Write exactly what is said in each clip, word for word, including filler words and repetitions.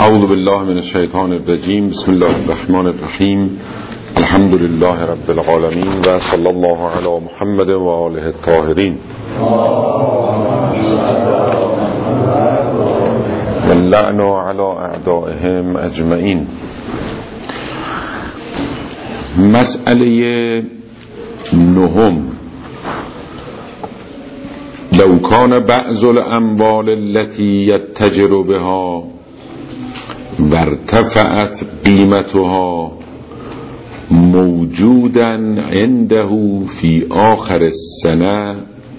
اعوذ بالله من الشیطان الرجیم. بسم الله الرحمن الرحیم. الحمد لله رب العالمین و صلی الله علی محمد و آله الطاهرین و اللعن علی اعدائهم اجمعین. مسئله نهم: لو کان بعض الاموال التي یتجر بها وارتفعت قیمتها موجودا عنده في آخر السنة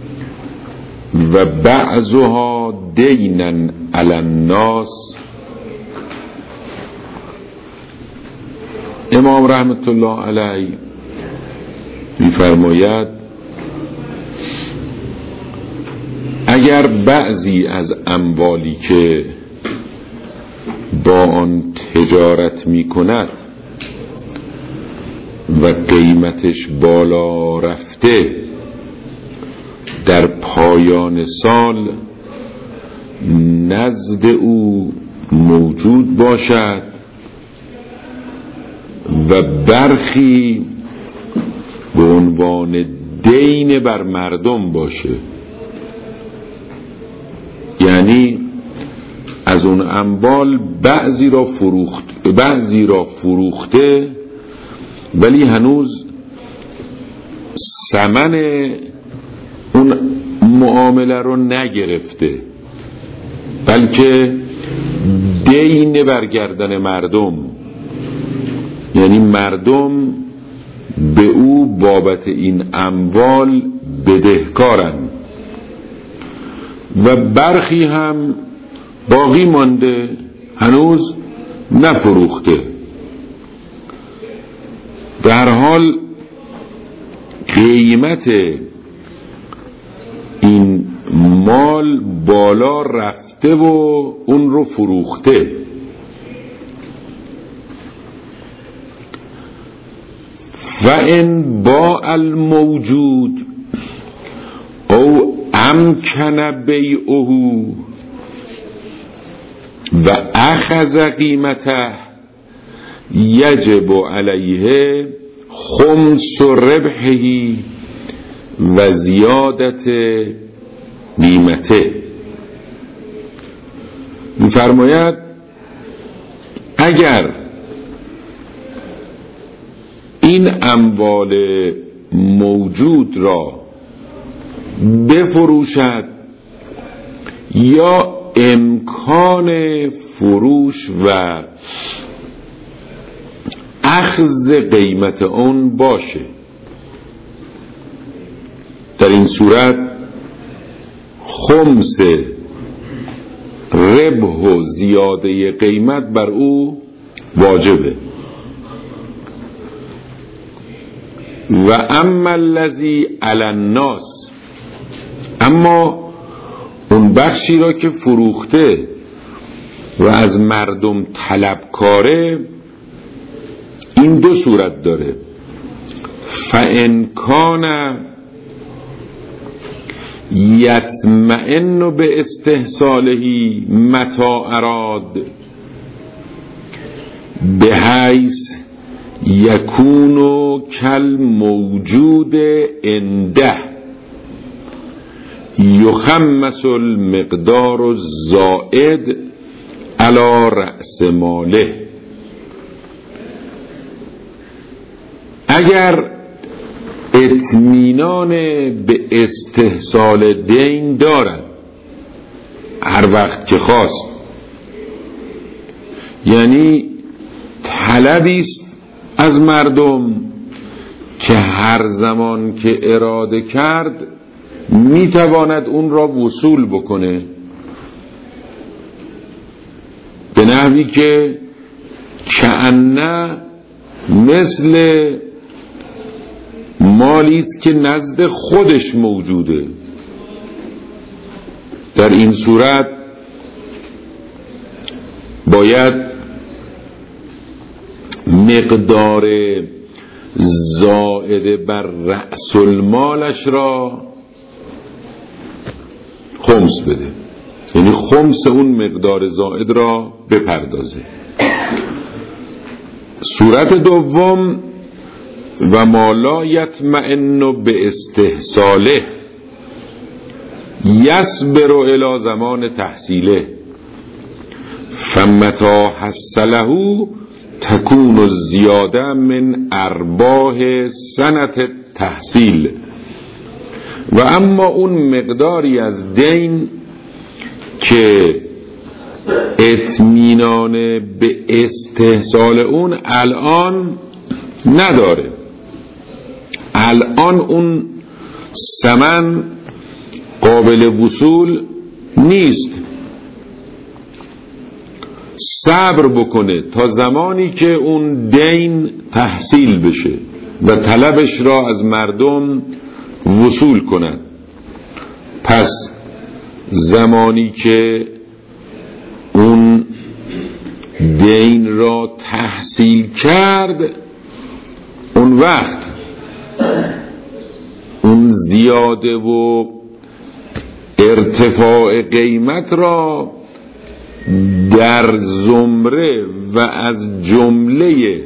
و بعضها دینا علی الناس. امام رحمت الله علیه می‌فرماید اگر بعضی از اموالی که با آن تجارت می کند و قیمتش بالا رفته در پایان سال نزد او موجود باشد و برخی به عنوان دین بر مردم باشه، یعنی از اون اموال بعضی را فروخت بعضی را فروخته ولی هنوز ثمن اون معامله رو نگرفته، بلکه دین برگردن مردم، یعنی مردم به او بابت این اموال بدهکارن و برخی هم باقی مانده هنوز نفروخته. در حال قیمت این مال بالا رفته و اون رو فروخته. فإن باع الموجود او امکن بیعه و اخذ قیمته یجب علیه خمس ربحه و زیادت قیمته. می‌فرماید اگر این اموال موجود را بفروشد یا امکان فروش و اخذ قیمت اون باشه، در این صورت خمس ربح و زیاده قیمت بر او واجبه. و اما الذی علی الناس، اما اون بخشی را که فروخته و از مردم طلبکاره، این دو صورت داره. فإن کان یطمئن به استحصاله متى اراد بحیث یکون کل موجود عنده یخمس المقدار الزائد علی رأس ماله. اگر اطمینان به استحصال دین دارد هر وقت که خواست، یعنی طلبی است از مردم که هر زمان که اراده کرد میتواند اون را وصول بکنه، به نحوی که کأنه مثل مالی است که نزد خودش موجوده. در این صورت باید مقدار زائد بر رأس المالش را خمس بده. یعنی خمس اون مقدار زائد را بپردازه. صورت دوم و ما لا یطمئن به استحصاله یصبر الی زمان تحصیله فمتا حصله تکون الزیاده من ارباح سنت تحصیل. و اما اون مقداری از دین که اطمینان به استحصال اون الان نداره، الان اون ثمن قابل وصول نیست، صبر بکنه تا زمانی که اون دین تحصیل بشه و طلبش را از مردم وصول کند. پس زمانی که اون دین را تحصیل کرد، اون وقت اون زیاده و ارتفاع قیمت را در زمره و از جمله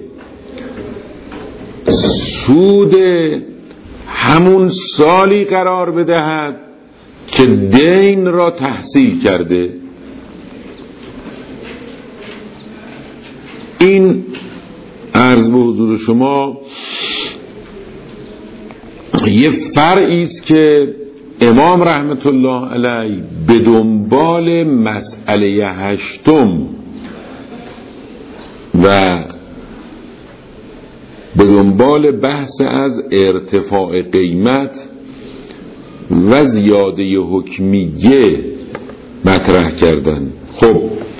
سود همون سالی قرار بدهد که دین را تحصیل کرده. این عرض به حضور شما یه فرعی است که امام رحمت الله علیه به دنبال مسئله هشتم و به دنبال بحث از ارتفاع قیمت و زیاده حکمیه مطرح کردن. خب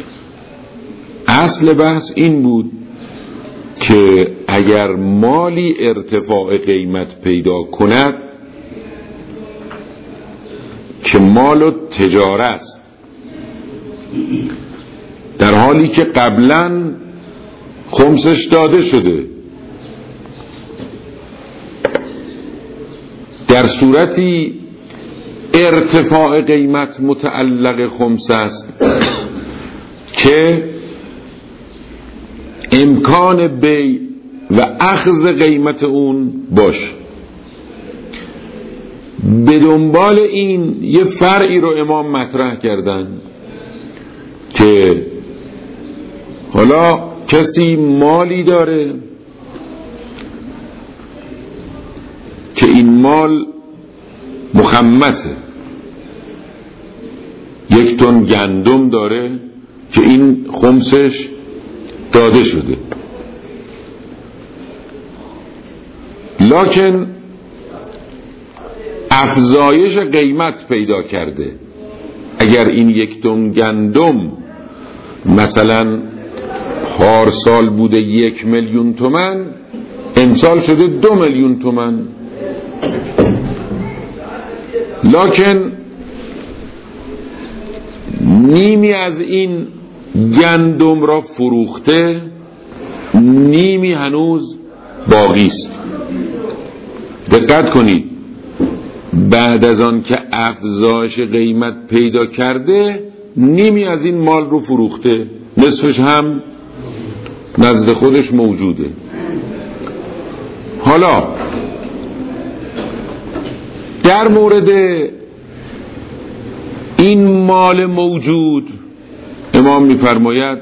اصل بحث این بود که اگر مالی ارتفاع قیمت پیدا کند که مال و تجاره است، در حالی که قبلا خمسش داده شده، در صورتی ارتفاع قیمت متعلق خمس است که امکان بی و اخذ قیمت اون باشه. به دنبال این یه فرعی رو امام مطرح کردن که حالا کسی مالی داره که این مال مخمسه، یک تن گندم داره که این خمسش داده شده، لکن افزایش قیمت پیدا کرده. اگر این یک تن گندم مثلا پارسال بوده یک میلیون تومن، امسال شده دو میلیون تومن، لکن نیمی از این گندم را فروخته، نیمی هنوز باقی است. دقت کنید، بعد از آن که افزایش قیمت پیدا کرده نیمی از این مال رو فروخته، نصفش هم نزد خودش موجوده. حالا در مورد این مال موجود امام می‌فرماید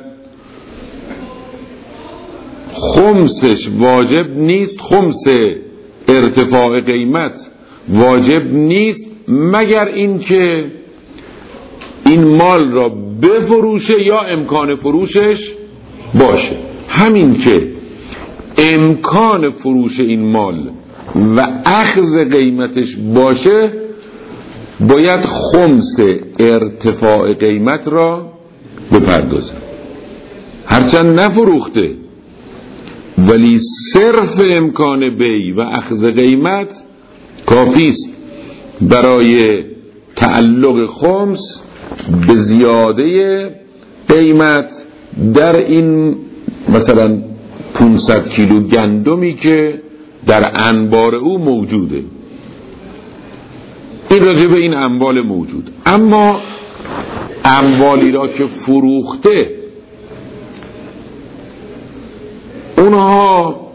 خمسش واجب نیست، خمس ارتفاع قیمت واجب نیست مگر اینکه این مال را بفروشه یا امکان فروشش باشه. همین که امکان فروش این مال و اخذ قیمتش باشه باید خمس ارتفاع قیمت را بپردازه، هرچند نفروخته ولی صرف امکان بی و اخذ قیمت کافی است برای تعلق خمس به زیاده قیمت در این مثلا پانصد کیلو گندمی که در انبار او موجوده. این راجع به این اموال موجود. اما اموالی را که فروخته اونها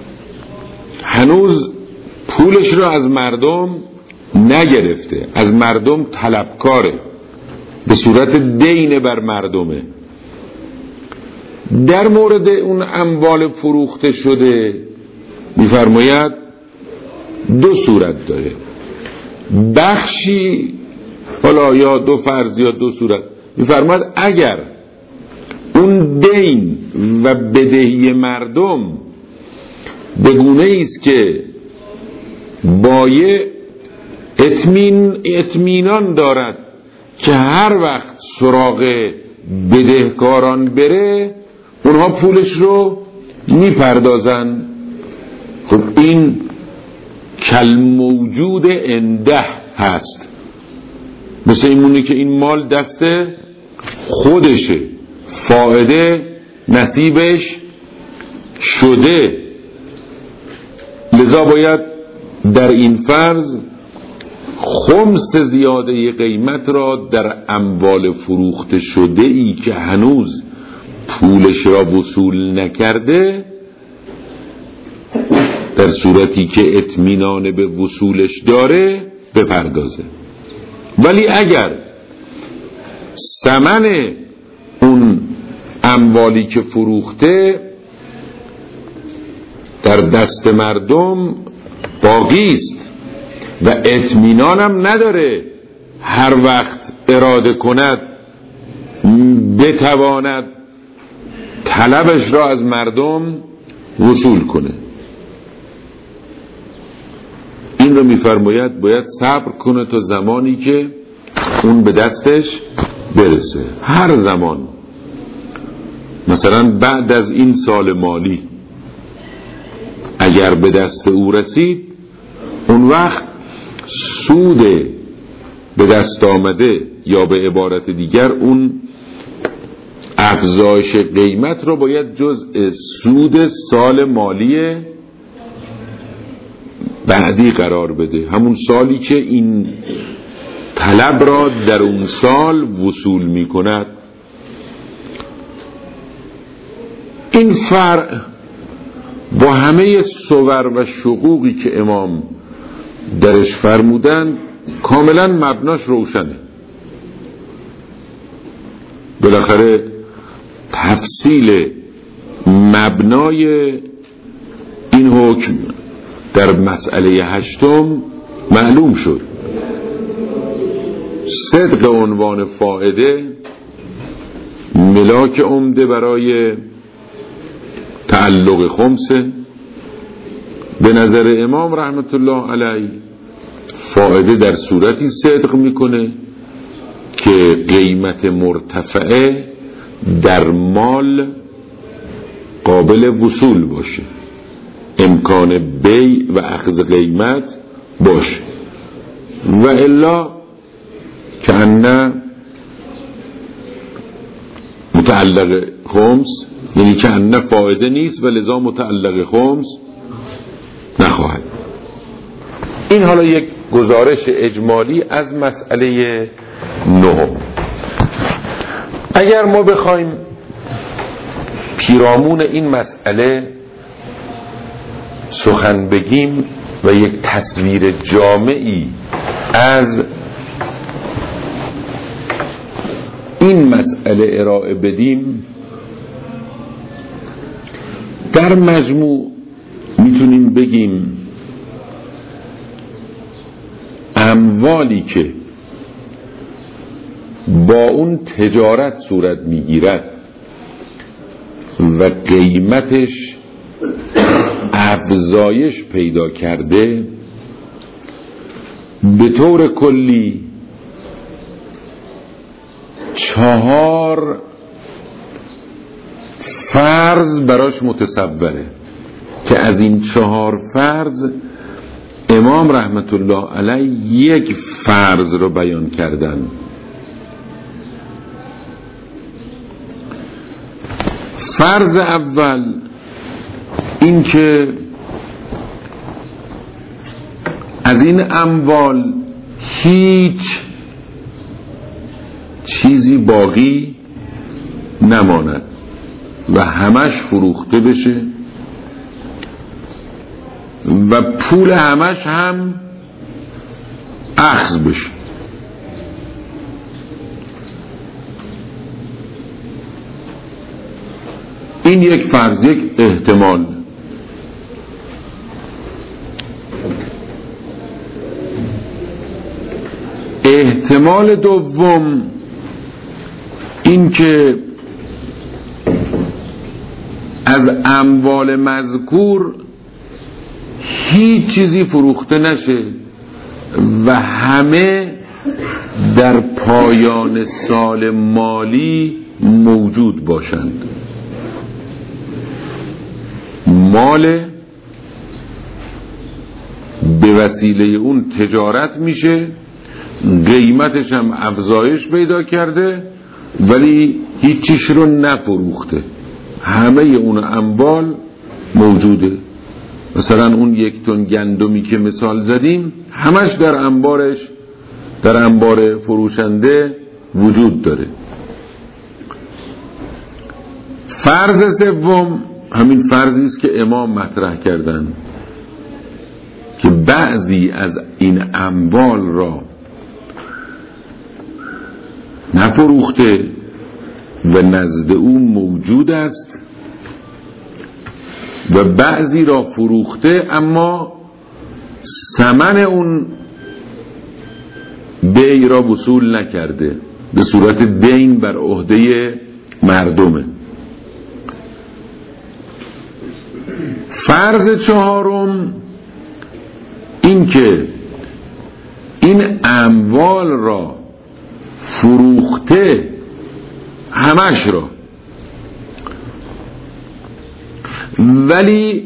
هنوز پولش را از مردم نگرفته، از مردم طلبکاره، به صورت دین بر مردمه. در مورد اون اموال فروخته شده میفرماید دو صورت داره، بخشی، حالا یا دو فرض یا دو صورت. میفرماید اگر اون دین و بدهی مردم به گونه ایست که بایع اطمین اطمینان دارد که هر وقت سراغ بدهکاران بره اونها پولش رو میپردازن، خب این کل موجود انده هست، مثل اینمونه که این مال دست خودشه، فائده نصیبش شده. لذا باید در این فرض خمس زیاده قیمت را در اموال فروخته شده ای که هنوز پولش را وصول نکرده، در صورتی که اطمینان به وصولش داره، بپردازه. ولی اگر ثمن اون اموالی که فروخته در دست مردم باقی است و اطمینانم نداره هر وقت اراده کند بتواند طلبش را از مردم وصول کنه، این رو میفرماید باید صبر کنه تا زمانی که اون به دستش برسه. هر زمان، مثلا بعد از این سال مالی اگر به دست او رسید، اون وقت سود به دست آمده یا به عبارت دیگر اون افزایش قیمت رو باید جزء سود سال مالی بعدی قرار بده، همون سالی که این طلب را در اون سال وصول می کند. این فرع با همه صور و شقوقی که امام درش فرمودن کاملا مبناش روشنه. بالاخره تفصیل مبنای این حکم در مسئله هشتم معلوم شد. صدق عنوان فائده ملاک عمده برای تعلق خمسه. به نظر امام رحمت الله علیه فائده در صورتی صدق میکنه که قیمت مرتفعه در مال قابل وصول باشه، امکان بیع و اخذ قیمت باشه، و الا که انه متعلق خمس، یعنی که انه فائده نیست و لذا متعلق خمس نخواهد. این حالا یک گزارش اجمالی از مسئله نهم. اگر ما بخوایم پیرامون این مسئله سخن بگیم و یک تصویر جامعی از این مسئله ارائه بدیم، در مجموع میتونیم بگیم اموالی که با اون تجارت صورت میگیرد و قیمتش افزایش پیدا کرده، به طور کلی چهار فرض براش متصوره که از این چهار فرض امام رحمت الله علیه یک فرض رو بیان کردن. فرض اول این که از این اموال هیچ چیزی باقی نماند و همش فروخته بشه و پول همش هم اخذ بشه. این یک فرض، یک احتمال. احتمال دوم این که از اموال مذکور هیچ چیزی فروخته نشه و همه در پایان سال مالی موجود باشند. مال به وسیله اون تجارت میشه، قیمتش هم افزایش پیدا کرده ولی هیچیش رو نفروخته، همه اون اموال موجوده. مثلا اون یک تن گندمی که مثال زدیم همش در انبارش، در انبار فروشنده وجود داره. فرض سوم همین فرضی است که امام مطرح کردن که بعضی از این اموال را نفروخته و نزد او موجود است و بعضی را فروخته اما ثمن اون بیع را وصول نکرده، به صورت دین بر عهده مردمه. فرض چهارم این که این اموال را فروخته، همش را، ولی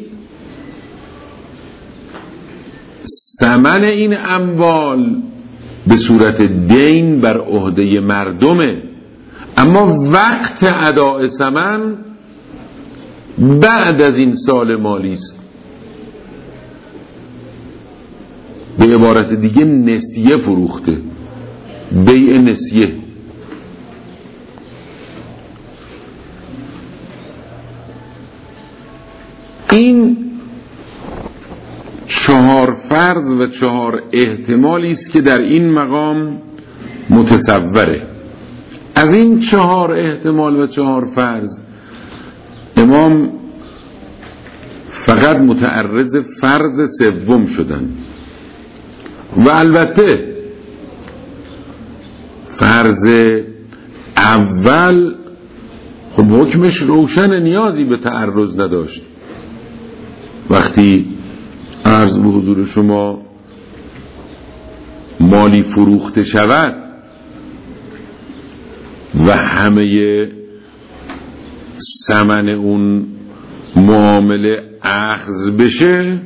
ثمن این اموال به صورت دین بر عهده مردمه، اما وقت اداء ثمن بعد از این سال مالی است. به عبارت دیگه نسیه فروخته، بیع نسیه. این چهار فرض و چهار احتمالی است که در این مقام متصوره. از این چهار احتمال و چهار فرض امام فقط متعرض فرض سوم شدن و البته فرض اول خب حکمش روشن، نیازی به تعرض نداشت. وقتی عرض به حضور شما مالی فروخته شود و همه ثمن اون معامله اخذ بشه،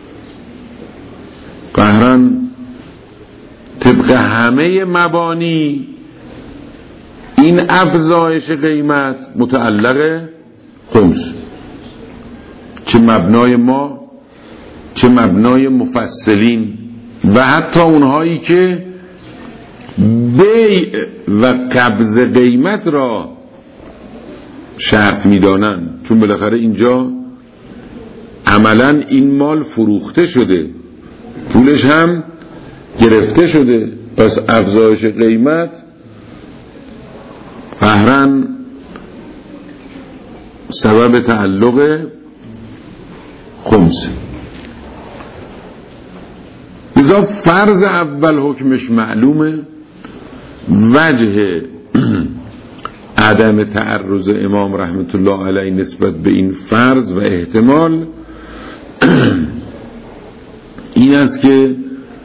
قهرن طبق همه مبانی این افزایش قیمت متعلق خمس، چه مبنای ما چه مبنای مفصلین و حتی اونهایی که بیع و قبض قیمت را شرط میدانن، چون بالاخره اینجا عملا این مال فروخته شده، پولش هم گرفته شده، پس افزایش قیمت قهرن سبب تعلق خمسه. لذا فرض اول حکمش معلومه. وجه عدم تعرض امام رحمت الله علیه نسبت به این فرض و احتمال این است که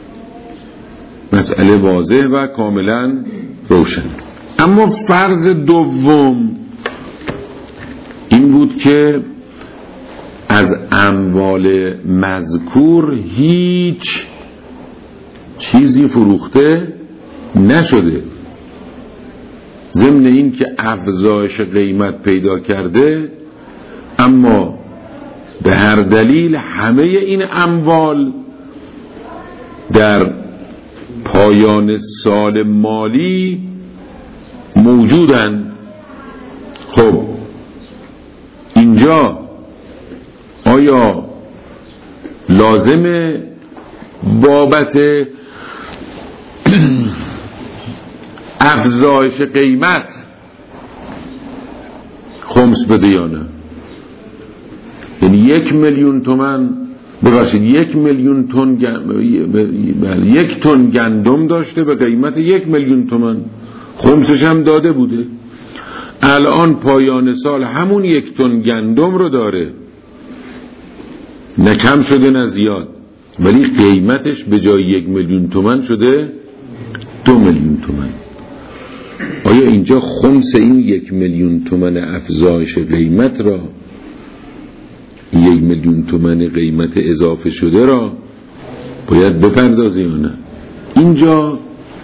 مسئله واضح و کاملا روشن. اما فرض دوم این بود که از اموال مذکور هیچ چیزی فروخته نشده، ضمن این که افزایش قیمت پیدا کرده، اما به هر دلیل همه این اموال در پایان سال مالی موجودن. خب اینجا آیا لازمه بابت افزایش قیمت خمس بده یا نه؟ یعنی یک میلیون تومن ببخشید یک میلیون تن گندم، یک تن گندم داشته به قیمت یک میلیون تومن، خمسش هم داده بوده. الان پایان سال همون یک تن گندم رو داره، نه کم شده نه زیاد، ولی قیمتش به جای یک میلیون تومن شده دو میلیون تومن. آیا اینجا خمس این یک میلیون تومن افزایش قیمت را، یک میلیون تومن قیمت اضافه شده را باید بپردازه یا نه؟ اینجا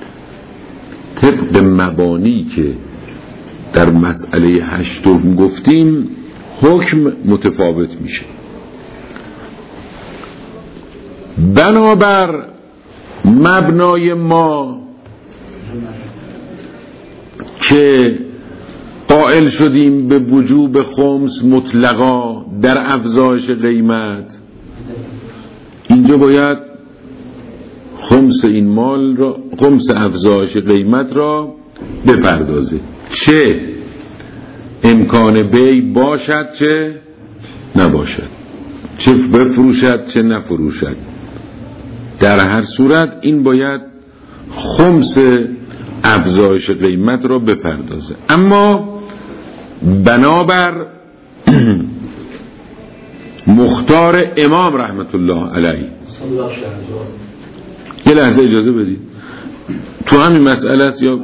طبق مبانی که در مسئله هشتم گفتیم حکم متفاوت میشه. بنابر مبنای ما که قائل شدیم به وجوب خمس مطلقا در افزایش قیمت، اینجا باید خمس این مال را، خمس افزایش قیمت را بپردازه، چه امکان بی باشد چه نباشد، چه بفروشد چه نفروشد. در هر صورت این باید خمس افزایش قیمت را بپردازه. اما بنابر مختار امام رحمت الله علیه، یه لحظه اجازه بدید، تو همین مسئله است یا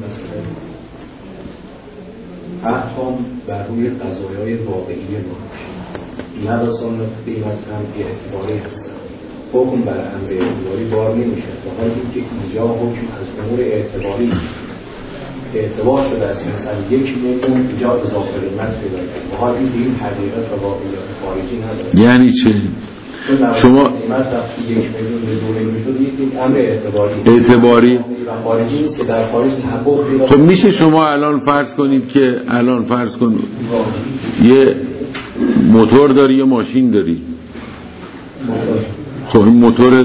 احکام بر روی قضایای واقعی ما نه رسان قیمت هم بی اعتباری هستن، حکم بر امر اعتباری بار نمیشه، در حالی که اینجا حکم از امور اعتباری اعتبار شده است. مثلا یک میلیون اینجا اضافه قیمت پیدا کرد، در حالی که این حقیقت و واقعیت خارجی نداره. یعنی چه؟ شما قیمت وقتی یک میلیون به دو میلیون شد، یک امر اعتباری اعتباری و خارجی نیست که در خارج تحقق پیدا. خب میشه شما الان فرض کنید که الان فرض کن یه موتور داری یا ماشین داری، خب این موتور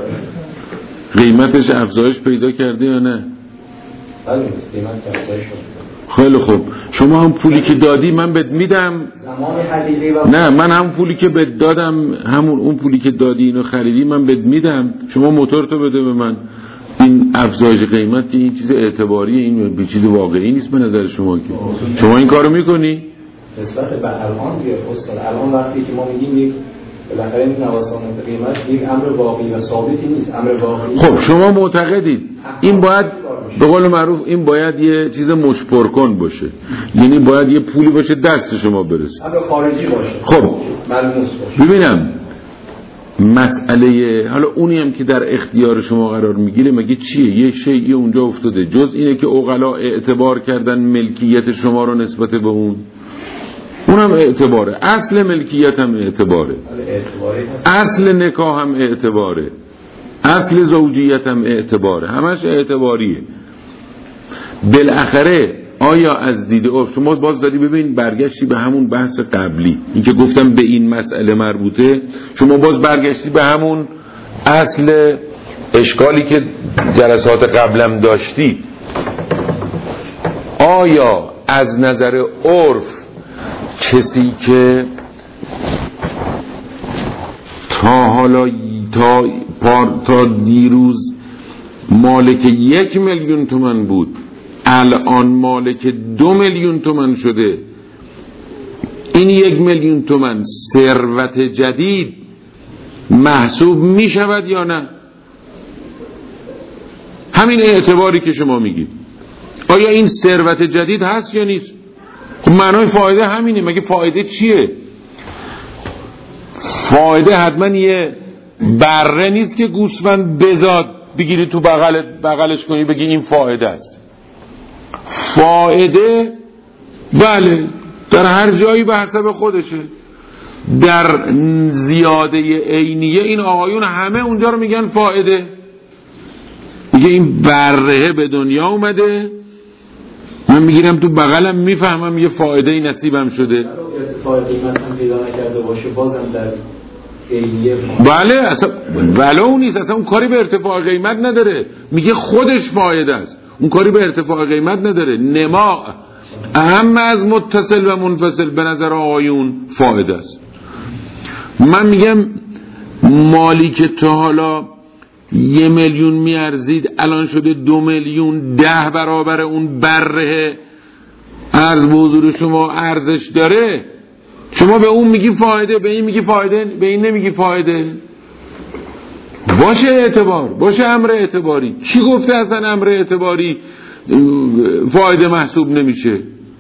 قیمتش افزایش پیدا کرده یا نه؟ بله قیمت افزایش شد. خیلی خوب، شما هم پولی که دادی من بهت میدم، نه من هم پولی که بهت دادم، همون اون پولی که دادی اینو خریدی من بهت میدم، شما موتور تو بده به من. این افزایش قیمت که این چیز اعتباریه، این به چیز واقعی نیست به نظر شما که شما این کارو میکنی؟ نسبت به الان بیاد استاد، الان وقتی که ما میگیم یک بالاخره این نوسان قیمت یک امر واقعی و ثابتی نیست، امر واقعی. خب شما معتقدید این باید به قول معروف این باید یه چیز مشپر کن باشه، یعنی باید یه پولی باشه دست شما برسه، امر خارجی باشه، خب ملموس باشه. ببینم مسئله حالا اونی هم که در اختیار شما قرار میگیره مگه چیه؟ یه شیئی اونجا افتاده جز اینه که عقلا اعتبار کردن ملکیت شما رو نسبت به اون، اونم اعتباره، اصل ملکیت هم اعتباره، اصل نکاح هم اعتباره، اصل زوجیت هم اعتباره، همش اعتباریه. بالاخره آیا از دید عرف شما باز داری ببین برگشتی به همون بحث قبلی، این که گفتم به این مسئله مربوطه، شما باز برگشتی به همون اصل اشکالی که جلسات قبلم داشتی. آیا از نظر عرف کسی که تا حالا تا, تا دیروز مالک یک میلیون تومن بود الان مالک دو میلیون تومن شده، این یک میلیون تومن ثروت جدید محسوب می شود یا نه؟ همین اعتباری که شما میگید، آیا این ثروت جدید هست یا نیست؟ خب معنای فایده همینه، مگه فایده چیه؟ فایده حتما یه بره نیست که گوسفند بزاد بگیری تو بغل بغلش کنی بگی این فایده است. فایده بله در هر جایی به حسب خودشه. در زیاده عینیه این آقایون همه اونجا رو میگن فایده، میگه این بره به دنیا اومده من میگیرم تو بغلم میفهمم یه فایده ای نصیبم شده. ارتفاع قیمت هم پیدا نکرده باشه بازم در عینیه. بله اصلا ولو نیست، اصلا اون کاری به ارتفاع قیمت نداره، میگه خودش فایده است، اون کاری به ارتفاع قیمت نداره. نما اهم از متصل و منفصل به نظر آقایون فایده است. من میگم مالی که تا حالا یه میلیون میارزید الان شده دو میلیون، ده برابر اون بره عرض به حضور شما ارزش داره، شما به اون میگی فایده، به این میگی فایده، به این نمیگی فایده. باشه اعتبار، باشه امر اعتباری. کی گفته اصلا امر اعتباری فایده محسوب نمیشه؟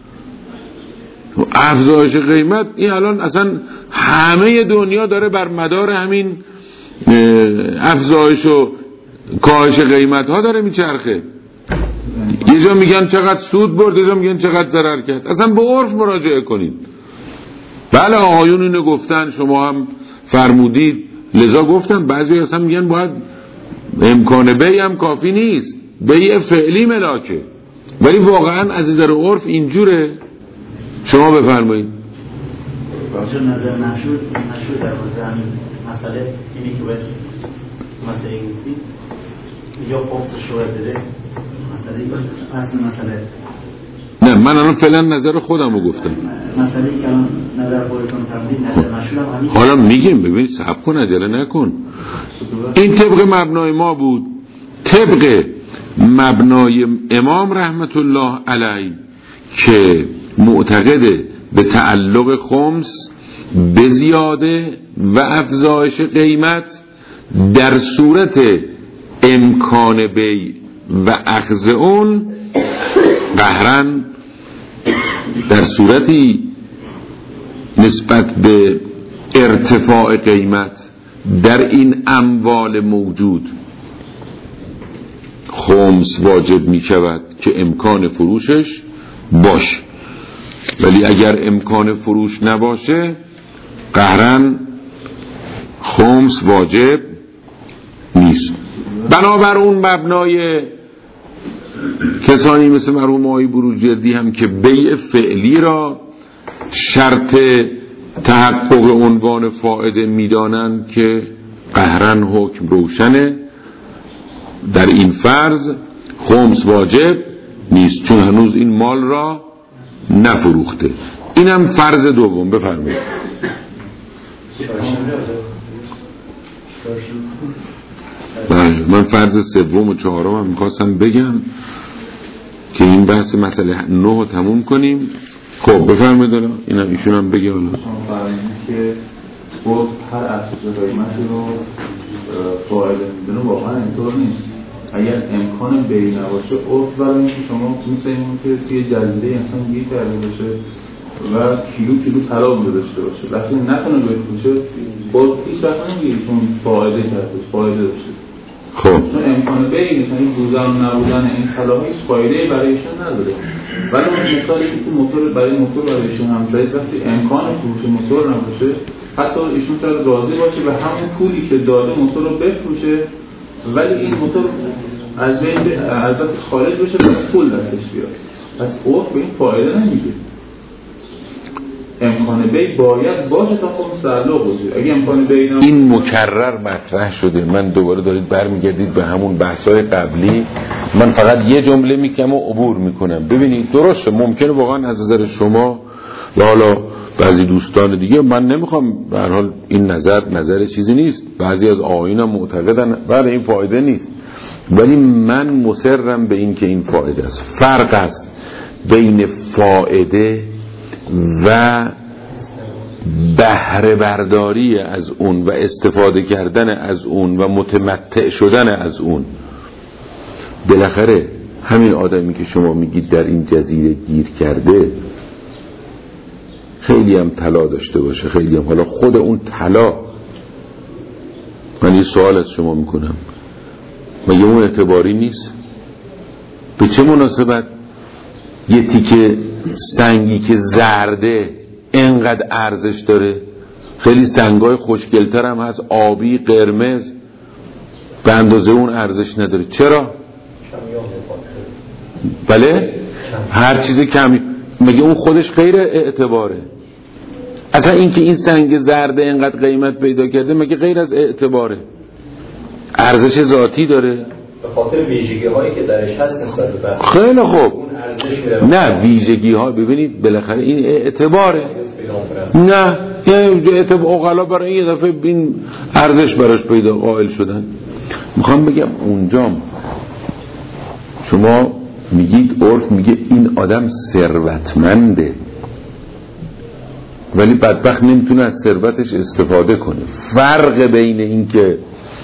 افزایش قیمت این الان اصلا همه دنیا داره بر مدار همین افزایش و کاهش قیمت ها داره میچرخه. یه جا میگن چقدر سود برد، یه جا میگن چقدر ضرر کرد. اصلا به عرف مراجعه کنید. بله آقایون اینو گفتن، شما هم فرمودید، لذا گفتم بعضی اصلا میگن باید امکان بی هم کافی نیست، بی فعلی ملاکه، ولی واقعا از نظر عرف اینجوره. شما بفرمایید. چون نظر مشهور مشهور در مورد همین مسئله اینی که باید مسئله اینگلیسی یا قفت شوه بده مسئله اصل مسئله. نه من الان فعلا نظر خودم رو گفتم. مسئله که الان نظر خودتون تبدیل نظر مشهور هم همین. حالا میگیم ببینید صبر کن، عجله نکن. این طبق مبنای ما بود، طبق مبنای امام رحمت الله علیه که معتقد به تعلق خمس به زیاده و افزایش قیمت در صورت امکان بی و اخذ اون، قهرن در صورتی نسبت به ارتفاع قیمت در این اموال موجود خمس واجب می شود که امکان فروشش باش، ولی اگر امکان فروش نباشه قهرن خمس واجب نیست. بنابر اون مبنای کسانی مثل مرحوم آقای بروجردی هم که بیع فعلی را شرط تحقق عنوان فائده میدانند که قهرن حکم روشنه، در این فرض خمس واجب نیست چون هنوز این مال را نفروخته. اینم فرض دوم. بفرمایید. من فرض سوم و چهارم هم میخواستم بگم که این بحث مسئله نه رو تموم کنیم. خب بفرمایید. حالا اینم ایشون هم بگه. حالا که بود هر اساس قیمتی رو فایده میدونه، واقعا اینطور نیست. اگر امکان بی نباشه عرف برای اینکه شما مثل این که یه جزیره انسان گیر کرده باشه و کیلو کیلو طلا بوده داشته باشه، وقتی نتونه بفروشه باز هیچ وقت نمیگه چون فایده کرده، فایده داشته. خب چون امکان بی نیست، این بودن و نبودن این طلا هیچ فایده برایشون نداره. ولی اون مثالی که موتور برای موتور برایشون هم زدید، وقتی امکان فروش موتور نباشه حتی ایشون شاید راضی باشه به همون پولی که داده موتور رو بفروشه، ولی این موتور از بین البته خارج بشه و پول دستش بیاد. پس عرف به این فایده نمیده. امکان بی باید باشه تا خود تعلق بشه. اگه امکان بی نباشه این مکرر مطرح شده. من دوباره دارید برمیگردید به همون بحث‌های قبلی. من فقط یه جمله میگم و عبور میکنم. ببینید درسته ممکنه واقعا از نظر شما یا حالا بعضی دوستان دیگه، من نمیخوام به هر حال این نظر نظر چیزی نیست، بعضی از آیینا معتقدن بله این فایده نیست، ولی من مصرم به این که این فایده است. فرق است بین فایده و بهره برداری از اون و استفاده کردن از اون و متمتع شدن از اون. بالاخره همین آدمی که شما میگید در این جزیره گیر کرده خیلی هم طلا داشته باشه، خیلی هم، حالا خود اون طلا، من یه سوال از شما میکنم، مگه اون اعتباری نیست؟ به چه مناسبت یه تیکه سنگی که زرده انقدر ارزش داره؟ خیلی سنگای خوشگلتر هم هست، آبی، قرمز، به اندازه اون ارزش نداره. چرا؟ بله؟ هر چیز کمی، مگه اون خودش غیر اعتباره؟ اصلا اینکه این سنگ زرده اینقدر قیمت پیدا کرده مگه غیر از اعتباره؟ ارزش ذاتی داره به خاطر ویژگی هایی که درش هست نسبت به خیلی خوب. نه ویژگی ها، ببینید بالاخره این اعتباره. نه یعنی اعتبار اقلا برای این یه دفعه این ارزش براش پیدا قائل شدن. میخوام بگم اونجا شما میگید عرف میگه این آدم ثروتمنده ولی بدبخت نمیتونه از ثروتش استفاده کنه. فرق بین این که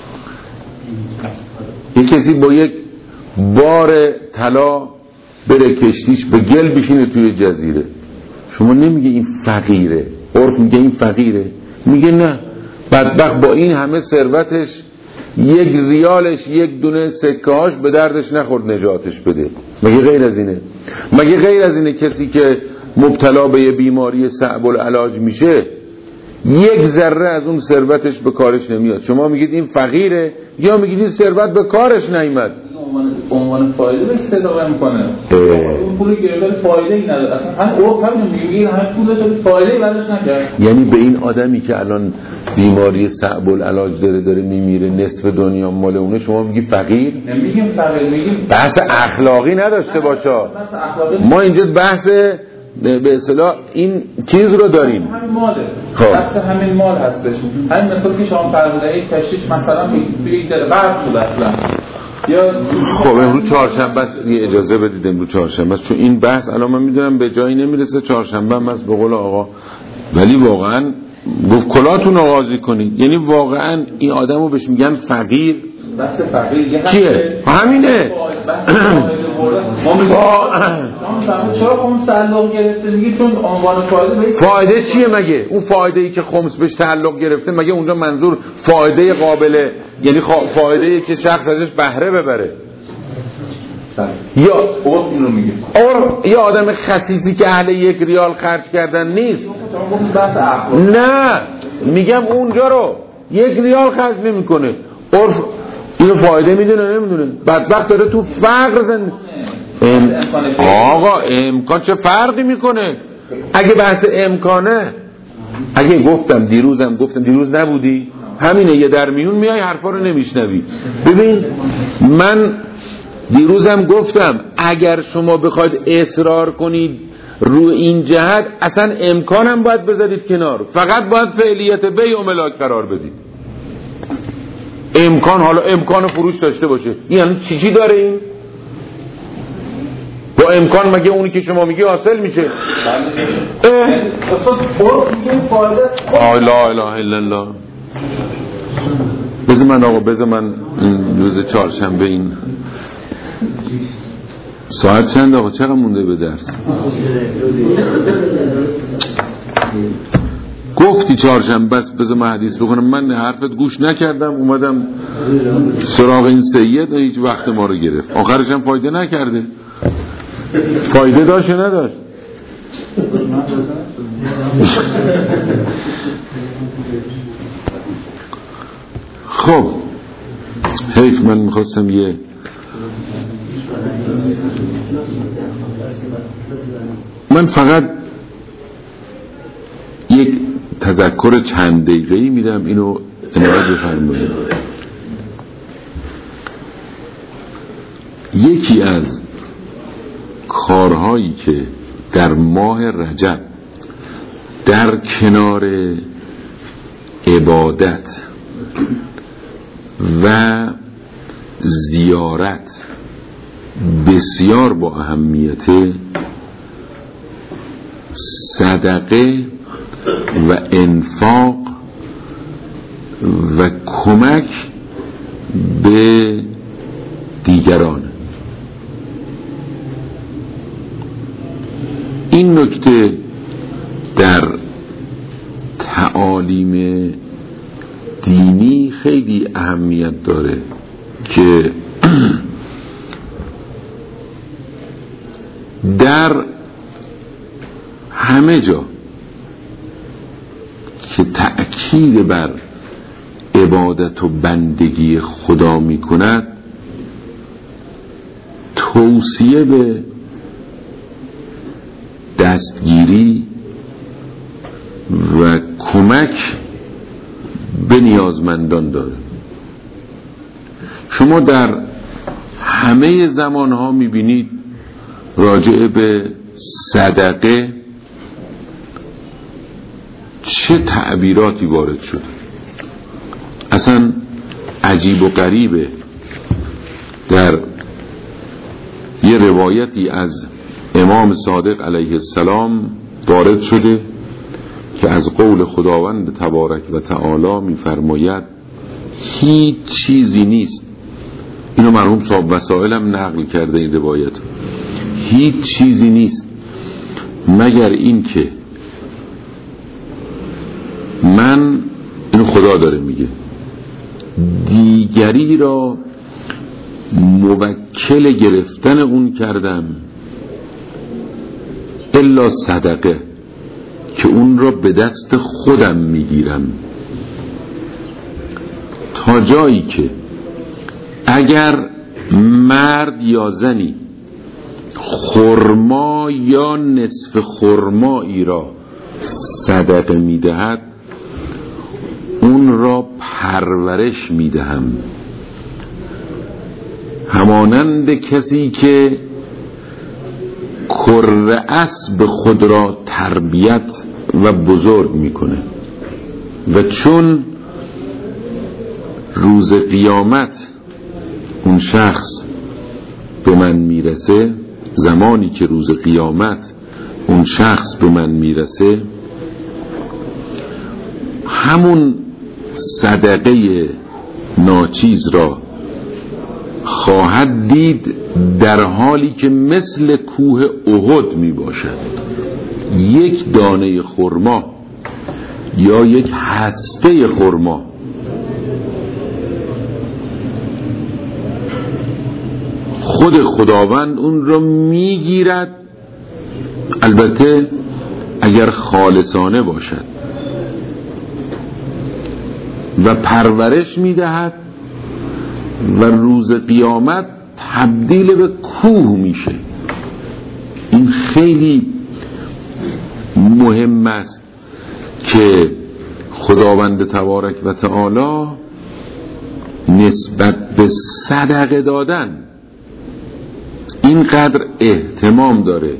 یک کسی با یک بار طلا بره کشتیش به گل بشینه توی جزیره، شما نمیگه این فقیره، عرف میگه این فقیره، میگه نه بدبخت با این همه ثروتش یک ریالش یک دونه سکهاش به دردش نخورد نجاتش بده. مگه غیر از اینه؟ مگه غیر از اینه کسی که مبتلا به یه بیماری صعب العلاج میشه یک ذره از اون ثروتش به کارش نمیاد؟ شما میگید این فقیره یا میگید این ثروت به کارش نیامد؟ عنوان فایده به استفاده میکنه. اون پول گرفته فایده ای نداره اصلا. هم او همین میگه هم پول داره فایده ای براش نکرد. یعنی به این آدمی که الان بیماری صعب العلاج داره داره میمیره نصف دنیا مال اونه شما میگی فقیر؟ نمیگیم فقیر، میگیم بحث اخلاقی نداشته باشه. ما اینجا بحث به اصطلاح این چیز رو داریم. همین ماله. بحث همین مال هستش. همین مثلا که شما فرمودید کشیش مثلا بگید برق شد اصلا. خب امروز چهارشنبه است، یه اجازه بدید امروز چهارشنبه است، چون این بحث الان من میدونم به جایی نمیرسه، چهارشنبه هم است به قول آقا، ولی واقعا گفت کلاتون رو قاضی کنید. یعنی واقعا این آدمو بهش میگن فقیر. بحث فقیر چیه؟ همینه. چرا خمس تعلق گرفته؟ میگی چون عنوان فایده. فایده چیه مگه؟ اون فایده ای که خمس بهش تعلق گرفته مگه اونجا منظور فایده قابله، یعنی فایده ای که شخص ازش بهره ببره؟ یا عرف اینو میگه. عرف یا آدم خسیسی که اهل یک ریال خرج کردن نیست. نه میگم اونجا رو یک ریال خرج نمیکنه. عرف اینو فایده میدونه نمیدونه؟ بدبخت داره تو فقر زنده. ام... آقا امکان چه فرقی میکنه؟ اگه بحث امکانه، اگه گفتم دیروزم گفتم دیروز نبودی همینه، یه در میون میای حرفا رو نمیشنوی. ببین من دیروزم گفتم اگر شما بخواید اصرار کنید رو این جهت اصلا امکانم باید بذارید کنار، فقط باید فعلیت بیع و ملاک قرار بدید. امکان، حالا امکان فروش داشته باشه، یعنی چی چی داره این؟ با امکان مگه اونی که شما میگی حاصل میشه؟ اه لا اله الا الله. بذار من آقا بذار من روز چهارشنبه این ساعت چند آقا چقدر مونده به درس؟ گفتی چهارشنبه بس بذار من حدیث بکنم. من حرفت گوش نکردم اومدم سراغ این سید هیچ وقت ما رو گرفت، آخرش هم فایده نکرده. فایده داشت یا نداشت؟ خب حیف، من میخواستم یه من فقط یک تذکر چند دقیقه‌ای میدم، اینو عنایت بفرمایید. یکی از کارهایی که در ماه رجب در کنار عبادت و زیارت بسیار با اهمیت صدقه و انفاق و کمک به دیگران. این نکته در تعالیم دینی خیلی اهمیت داره که در همه جا که تأکید بر عبادت و بندگی خدا می کند توصیه به دستگیری و کمک به نیازمندان داره. شما در همه زمانها میبینید راجع به صدقه چه تعبیراتی وارد شده. اصلا عجیب و غریبه، در یه روایتی از امام صادق علیه السلام وارد شده که از قول خداوند تبارک و تعالی میفرماید هیچ چیزی نیست، اینو مرحوم صاحب وسائل هم نقل کرده این روایت، هیچ چیزی نیست مگر این که من، اینو خدا داره میگه، دیگری را موکل گرفتن اون کردم الا صدقه که اون را به دست خودم میگیرم، تا جایی که اگر مرد یا زنی خرما یا نصف خرمایی را صدقه میدهد اون را پرورش میدهم، همانند کسی که کره اسب خود را تربیت و بزرگ میکنه و چون روز قیامت اون شخص به من میرسه، زمانی که روز قیامت اون شخص به من میرسه، همون صدقه ناچیز را خواهد دید در حالی که مثل کوه احد می باشد. یک دانه خرما یا یک هسته خرما خود خداوند اون را میگیرد، البته اگر خالصانه باشد، و پرورش میدهد و روز قیامت تبدیل به کوه میشه. این خیلی مهم است که خداوند تبارک و تعالی نسبت به صدقه دادن اینقدر اهتمام داره.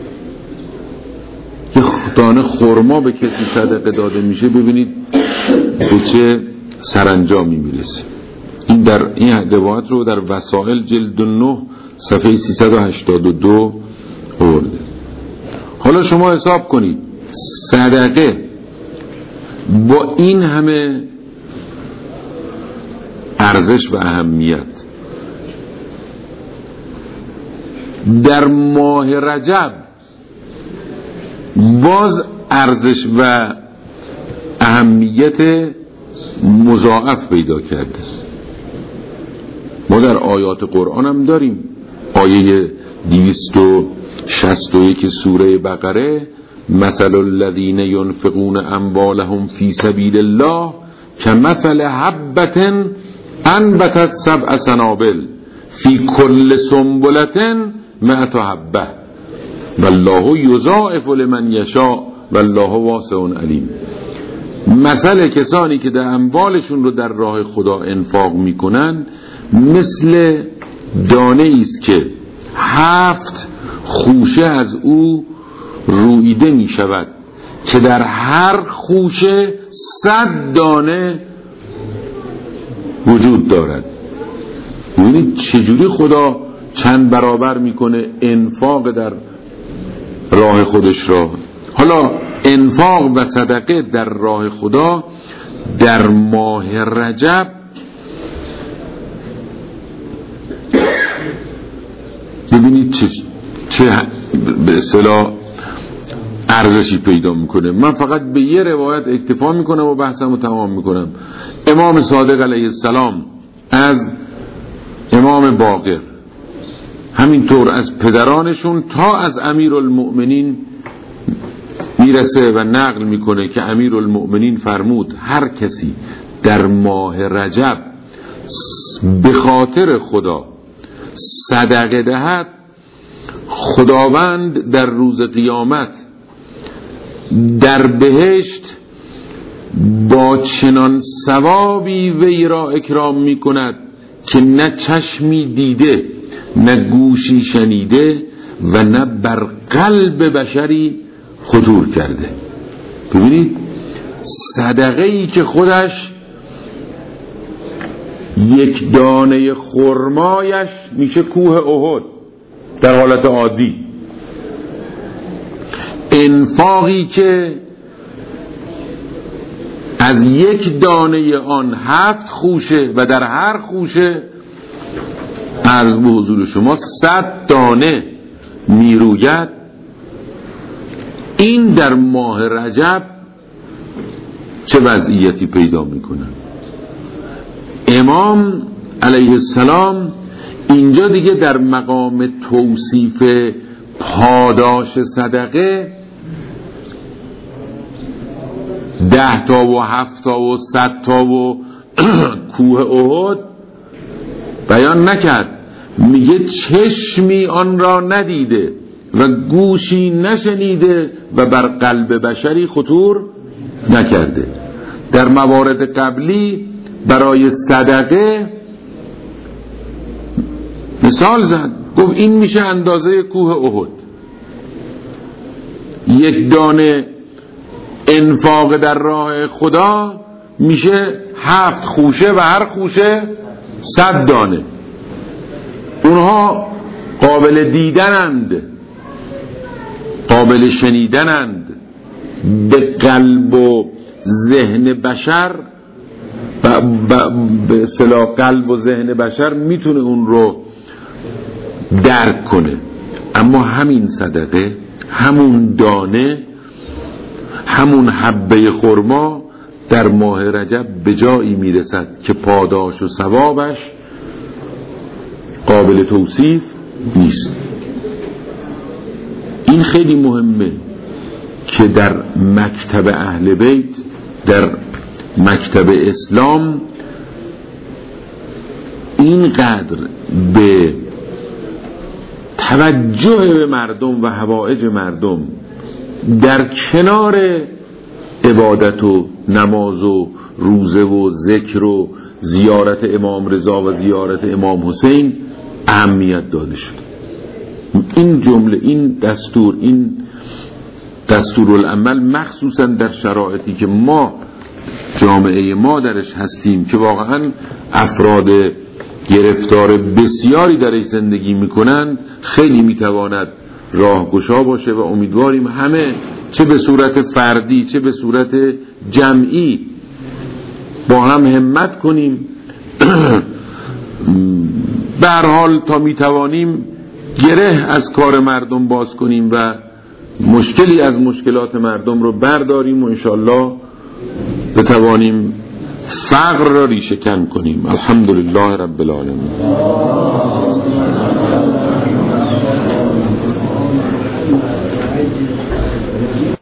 یه دانه خرما به کسی صدقه داده میشه، ببینید به چه سرانجامی میرسه. این در این روایت رو در وسائل جلد نه صفحه سیصد و هشتاد و دو آورده. حالا شما حساب کنید صدقه با این همه ارزش و اهمیت در ماه رجب باز ارزش و اهمیت مضاعف پیدا کرده. ما در آیات قرآن هم داریم، آیه دویست و شصت و یک سوره بقره، مثل الذین ينفقون اموالهم فی سبیل الله کمثل حبة انبتت سبع سنابل فی کل سنبلة مئة حبة والله یضاعف لمن یشاء والله واسع علیم. مثل کسانی که در اموالشون رو در راه خدا انفاق میکنن مثل دانه ایست که هفت خوشه از او رویده می شود که در هر خوشه صد دانه وجود دارد. ببینید چجوری خدا چند برابر میکنه انفاق در راه خودش را. حالا انفاق و صدقه در راه خدا در ماه رجب ببینید چه چه به اصطلاح ارزشی پیدا میکنه. من فقط به یه روایت اکتفا میکنم و بحثمو تمام میکنم. امام صادق علیه السلام از امام باقر، همینطور از پدرانشون تا از امیرالمؤمنین میرسه و نقل میکنه که امیرالمؤمنین فرمود هر کسی در ماه رجب به خاطر خدا صدقه دهد، خداوند در روز قیامت در بهشت با چنان ثوابی وی را اکرام می کند که نه چشمی دیده، نه گوشی شنیده و نه بر قلب بشری خطور کرده. ببینید صدقه ای که خودش یک دانه خرمایش میشه کوه احد در حالت عادی، انفاقی که از یک دانه آن هفت خوشه و در هر خوشه عرض به حضور شما صد دانه میروید، این در ماه رجب چه وضعیتی پیدا میکنه؟ امام علیه السلام اینجا دیگه در مقام توصیف پاداش صدقه ده تا و هفت تا و صد تا و کوه احد بیان نکرد، میگه چشمی آن را ندیده و گوشی نشنیده و بر قلب بشری خطور نکرده. در موارد قبلی برای صدقه مثال زد، گفت این میشه اندازه کوه احد، یک دانه انفاق در راه خدا میشه هفت خوشه و هر خوشه صد دانه. اونها قابل دیدنند، قابل شنیدنند، به قلب و ذهن بشر به اصطلاح قلب و ذهن بشر میتونه اون رو درک کنه. اما همین صدقه، همون دانه، همون حبه خرما در ماه رجب به جایی میرسد که پاداش و ثوابش قابل توصیف نیست. این خیلی مهمه که در مکتب اهل بیت، در مکتب اسلام اینقدر به توجه به مردم و حوائج مردم در کنار عبادت و نماز و روزه و ذکر و زیارت امام رضا و زیارت امام حسین اهمیت داده شد. این جمله، این دستور، این دستورالعمل مخصوصا در شرایطی که ما جامعه ما درش هستیم که واقعا افراد گرفتار بسیاری درش زندگی میکنند، خیلی میتواند راهگشا باشه و امیدواریم همه چه به صورت فردی چه به صورت جمعی با هم همت کنیم به هر حال تا میتوانیم گره از کار مردم باز کنیم و مشکلی از مشکلات مردم رو برداریم و انشاءالله بتوانیم فقر را ریشه کن کنیم. الحمدلله رب العالمین.